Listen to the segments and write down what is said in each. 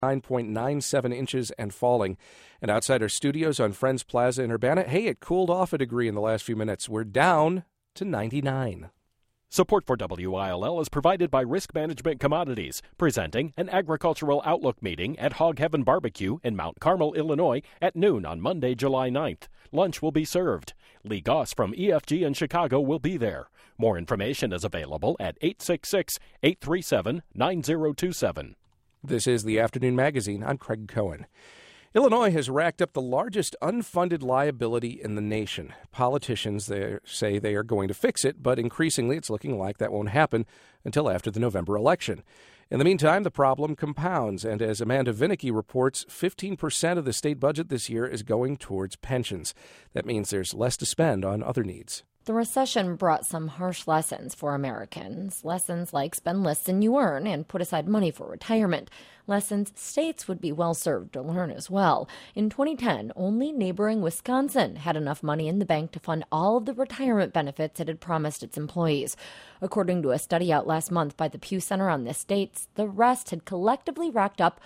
9.97 inches and falling. And outside our studios on Friends Plaza in Urbana, hey, it cooled off a degree in the last few minutes. We're down to 99. Support for WILL is provided by Risk Management Commodities, presenting an agricultural outlook meeting at Hog Heaven Barbecue in Mount Carmel, Illinois at noon on Monday, July 9th. Lunch will be served. Lee Goss from EFG in Chicago will be there. More information is available at 866-837-9027. This is the Afternoon Magazine. I'm Craig Cohen. Illinois has racked up the largest unfunded liability in the nation. Politicians say they are going to fix it, but increasingly it's looking like that won't happen until after the November election. In the meantime, the problem compounds, and as Amanda Vinicky reports, 15% of the state budget this year is going towards pensions. That means there's less to spend on other needs. The recession brought some harsh lessons for Americans. Lessons like spend less than you earn and put aside money for retirement. Lessons states would be well served to learn as well. In 2010, only neighboring Wisconsin had enough money in the bank to fund all of the retirement benefits it had promised its employees. According to a study out last month by the Pew Center on the states, the rest had collectively racked up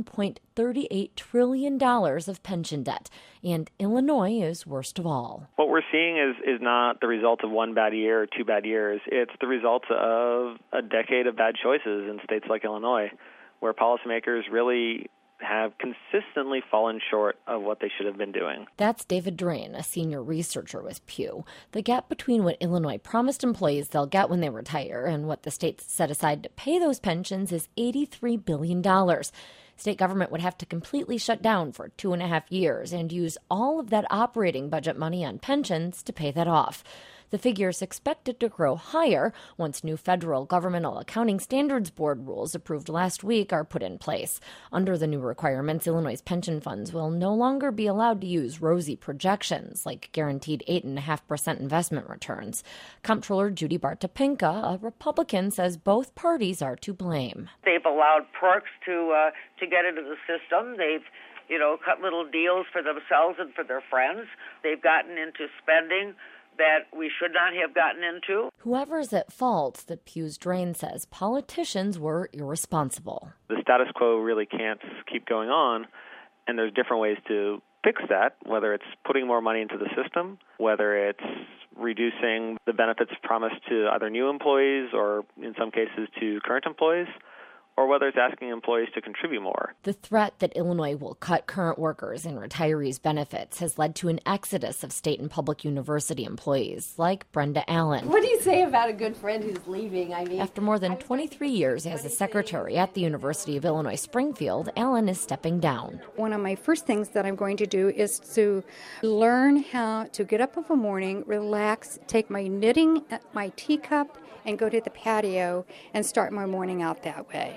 $1.38 trillion of pension debt. And Illinois is worst of all. What we're seeing is not the result of one bad year or two bad years. It's the result of a decade of bad choices in states like Illinois, where policymakers really have consistently fallen short of what they should have been doing. That's David Drain, a senior researcher with Pew. The gap between what Illinois promised employees they'll get when they retire and what the state set aside to pay those pensions is $83 billion. State government would have to completely shut down for 2.5 years and use all of that operating budget money on pensions to pay that off. The figure is expected to grow higher once new federal governmental accounting standards board rules approved last week are put in place. Under the new requirements, Illinois' pension funds will no longer be allowed to use rosy projections like guaranteed 8.5% investment returns. Comptroller Judy Bartopinka, a Republican, says both parties are to blame. They've allowed perks to get into the system. They've cut little deals for themselves and for their friends. They've gotten into spending that we should not have gotten into. Whoever's at fault, the Pew's Drain says politicians were irresponsible. The status quo really can't keep going on, and there's different ways to fix that, whether it's putting more money into the system, whether it's reducing the benefits promised to either new employees or, in some cases, to current employees, or whether it's asking employees to contribute more. The threat that Illinois will cut current workers and retirees' benefits has led to an exodus of state and public university employees, like Brenda Allen. What do you say about a good friend who's leaving? After more than 23 years as a secretary at the University of Illinois Springfield, Allen is stepping down. One of my first things that I'm going to do is to learn how to get up of a morning, relax, take my knitting, my teacup, and go to the patio and start my morning out that way.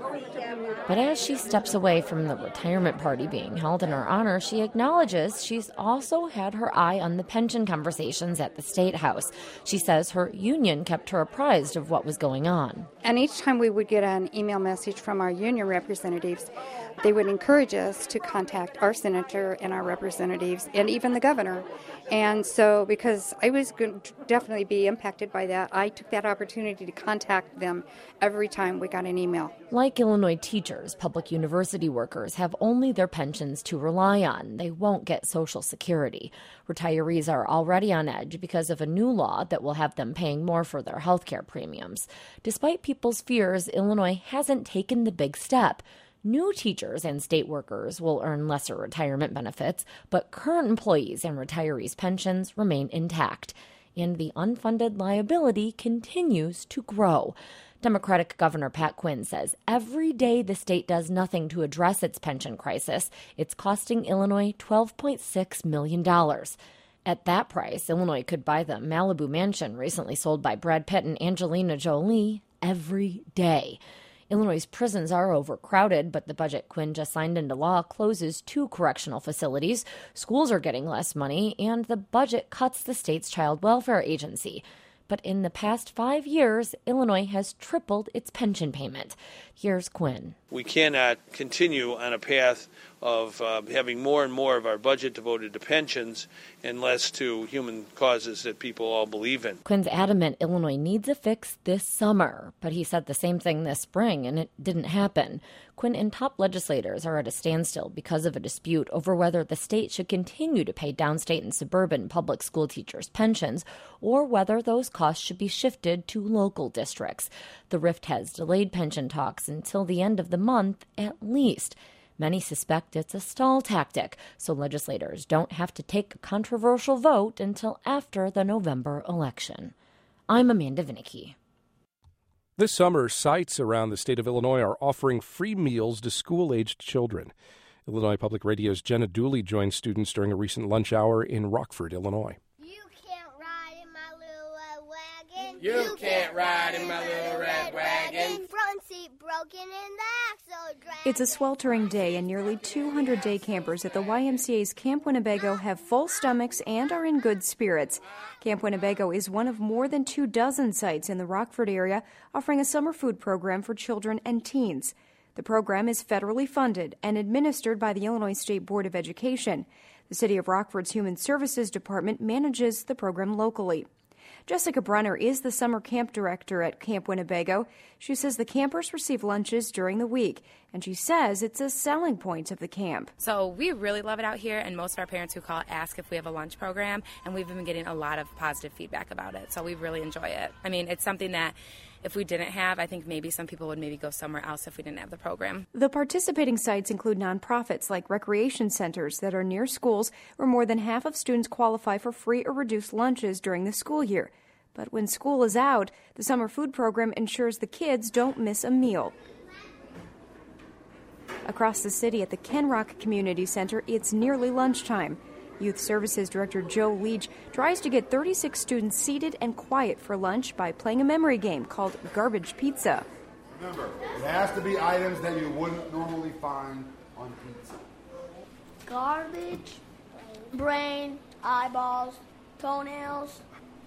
But as she steps away from the retirement party being held in her honor, she acknowledges she's also had her eye on the pension conversations at the State House. She says her union kept her apprised of what was going on. And each time we would get an email message from our union representatives, they would encourage us to contact our senator and our representatives and even the governor. And so because I was going to definitely be impacted by that, I took that opportunity to contact them every time we got an email. Like Illinois teachers, public university workers have only their pensions to rely on. They won't get Social Security. Retirees are already on edge because of a new law that will have them paying more for their health care premiums. Despite people's fears, Illinois hasn't taken the big step. New teachers and state workers will earn lesser retirement benefits, but current employees and retirees' pensions remain intact. And the unfunded liability continues to grow. Democratic Governor Pat Quinn says every day the state does nothing to address its pension crisis, it's costing Illinois $12.6 million. At that price, Illinois could buy the Malibu mansion recently sold by Brad Pitt and Angelina Jolie every day. Illinois' prisons are overcrowded, but the budget Quinn just signed into law closes 2 correctional facilities. Schools are getting less money, and the budget cuts the state's child welfare agency. But in the past 5 years, Illinois has tripled its pension payment. Here's Quinn. We cannot continue on a path of having more and more of our budget devoted to pensions and less to human causes that people all believe in. Quinn's adamant Illinois needs a fix this summer, but he said the same thing this spring, and it didn't happen. Quinn and top legislators are at a standstill because of a dispute over whether the state should continue to pay downstate and suburban public school teachers' pensions or whether those costs should be shifted to local districts. The rift has delayed pension talks until the end of the month at least. Many suspect it's a stall tactic, so legislators don't have to take a controversial vote until after the November election. I'm Amanda Vinicky. This summer, sites around the state of Illinois are offering free meals to school-aged children. Illinois Public Radio's Jenna Dooley joined students during a recent lunch hour in Rockford, Illinois. You can't ride in my little red wagon. You can't ride in my little red wagon. Front seat broken and the axle dragged. It's a sweltering day, and nearly 200 day campers at the YMCA's Camp Winnebago have full stomachs and are in good spirits. Camp Winnebago is one of more than 24 sites in the Rockford area offering a summer food program for children and teens. The program is federally funded and administered by the Illinois State Board of Education. The City of Rockford's Human Services Department manages the program locally. Jessica Brunner is the summer camp director at Camp Winnebago. She says the campers receive lunches during the week, and she says it's a selling point of the camp. So we really love it out here, and most of our parents who call ask if we have a lunch program, and we've been getting a lot of positive feedback about it, so we really enjoy it. I mean, it's something that if we didn't have, I think maybe some people would maybe go somewhere else if we didn't have the program. The participating sites include nonprofits like recreation centers that are near schools where more than half of students qualify for free or reduced lunches during the school year. But when school is out, the summer food program ensures the kids don't miss a meal. Across the city at the Kenrock Community Center, it's nearly lunchtime. Youth Services Director Joe Leach tries to get 36 students seated and quiet for lunch by playing a memory game called Garbage Pizza. Remember, it has to be items that you wouldn't normally find on pizza. Garbage, brain, eyeballs, toenails.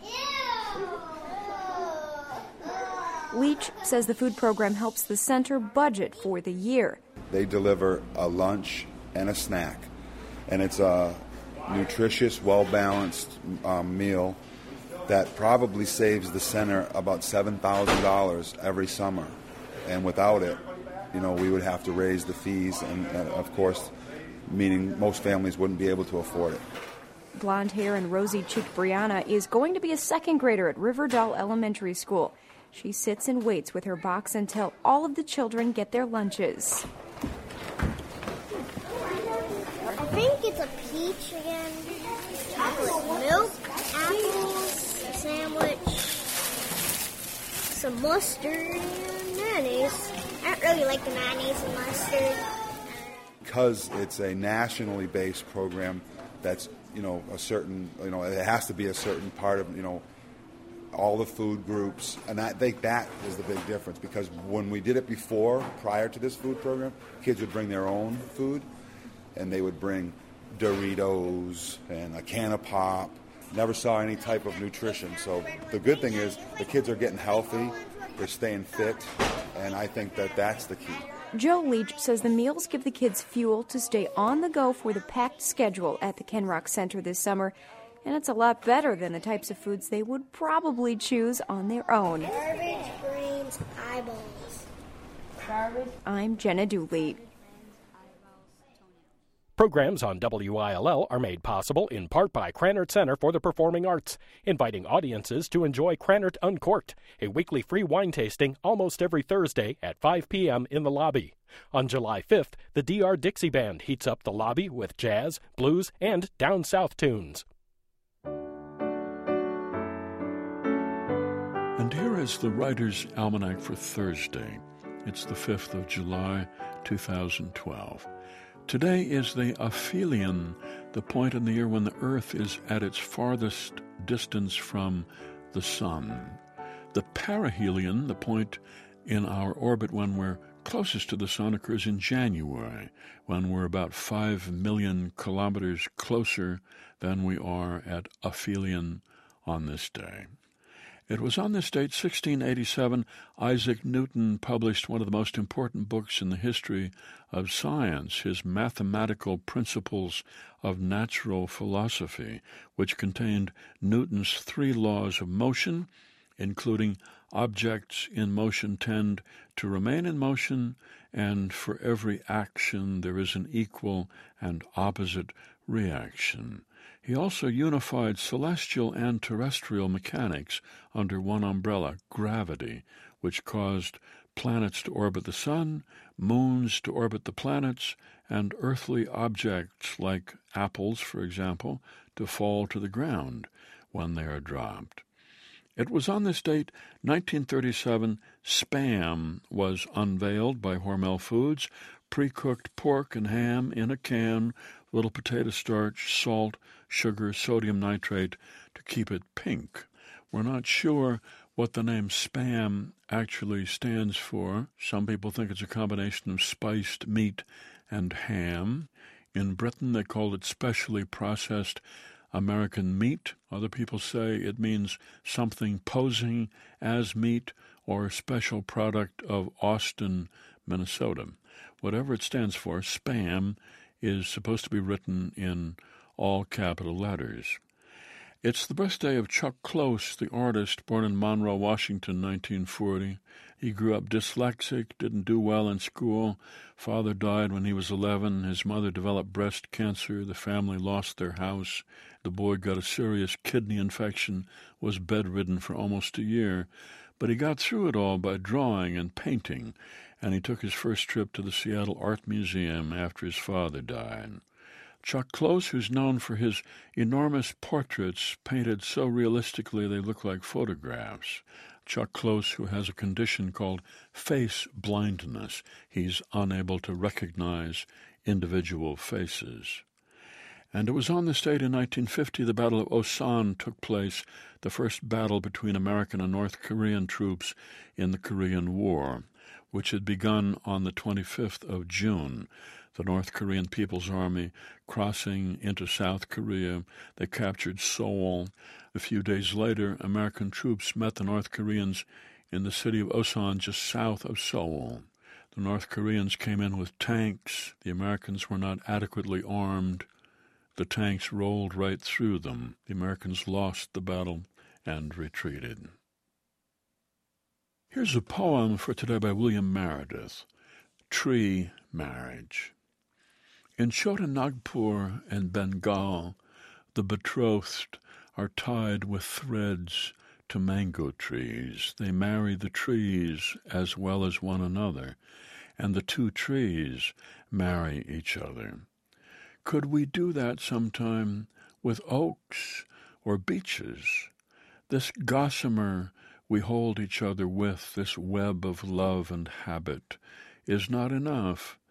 Leach says the food program helps the center budget for the year. They deliver a lunch and a snack, and it's a nutritious, well-balanced meal that probably saves the center about $7,000 every summer. And without it, we would have to raise the fees, and of course, meaning most families wouldn't be able to afford it. Blonde hair and rosy-cheeked Brianna is going to be a second grader at Riverdale Elementary School. She sits and waits with her box until all of the children get their lunches. I think it's a peach again. Milk, apples, sandwich, some mustard, and mayonnaise. I don't really like the mayonnaise and mustard. Because it's a nationally based program that's, a certain, it has to be a certain part of, all the food groups. And I think that is the big difference, because when we did it before, prior to this food program, kids would bring their own food, and they would bring Doritos and a can of pop. Never saw any type of nutrition. So the good thing is the kids are getting healthy, they're staying fit, and I think that that's the key. Joe Leach says the meals give the kids fuel to stay on the go for the packed schedule at the Kenrock Center this summer, and it's a lot better than the types of foods they would probably choose on their own. Garbage, brains, eyeballs. Garbage. I'm Jenna Dooley. Programs on WILL are made possible in part by Krannert Center for the Performing Arts, inviting audiences to enjoy Krannert Uncorked, a weekly free wine tasting almost every Thursday at 5 p.m. in the lobby. On July 5th, the DR Dixie Band heats up the lobby with jazz, blues, and down south tunes. And here is the Writer's Almanac for Thursday. It's the 5th of July, 2012. Today is the aphelion, the point in the year when the Earth is at its farthest distance from the Sun. The perihelion, the point in our orbit when we're closest to the Sun, occurs in January, when we're about 5 million kilometers closer than we are at aphelion on this day. It was on this date, 1687, Isaac Newton published one of the most important books in the history of science, his Mathematical Principles of Natural Philosophy, which contained Newton's 3 laws of motion, including objects in motion tend to remain in motion, and for every action there is an equal and opposite reaction. He also unified celestial and terrestrial mechanics under one umbrella, gravity, which caused planets to orbit the sun, moons to orbit the planets, and earthly objects like apples, for example, to fall to the ground when they are dropped. It was on this date, 1937, Spam was unveiled by Hormel Foods, pre-cooked pork and ham in a can, little potato starch, salt, sugar, sodium nitrate to keep it pink. We're not sure what the name Spam actually stands for. Some people think it's a combination of spiced meat and ham. In Britain, they called it specially processed American meat. Other people say it means something posing as meat or a special product of Austin, Minnesota. Whatever it stands for, Spam is supposed to be written in all capital letters. It's the birthday of Chuck Close, the artist, born in Monroe, Washington, 1940. He grew up dyslexic, didn't do well in school. Father died when he was 11. His mother developed breast cancer. The family lost their house. The boy got a serious kidney infection, was bedridden for almost a year. But he got through it all by drawing and painting, and he took his first trip to the Seattle Art Museum after his father died. Chuck Close, who's known for his enormous portraits painted so realistically they look like photographs. Chuck Close, who has a condition called face blindness. He's unable to recognize individual faces. And it was on this date in 1950 the Battle of Osan took place, the first battle between American and North Korean troops in the Korean War, which had begun on the 25th of June. The North Korean People's Army crossing into South Korea. They captured Seoul. A few days later, American troops met the North Koreans in the city of Osan, just south of Seoul. The North Koreans came in with tanks. The Americans were not adequately armed. The tanks rolled right through them. The Americans lost the battle and retreated. Here's a poem for today by William Meredith, Tree Marriage. In Chota Nagpur and Bengal, the betrothed are tied with threads to mango trees. They marry the trees as well as one another, and the 2 trees marry each other. Could we do that sometime with oaks or beeches? This gossamer we hold each other with, this web of love and habit, is not enough.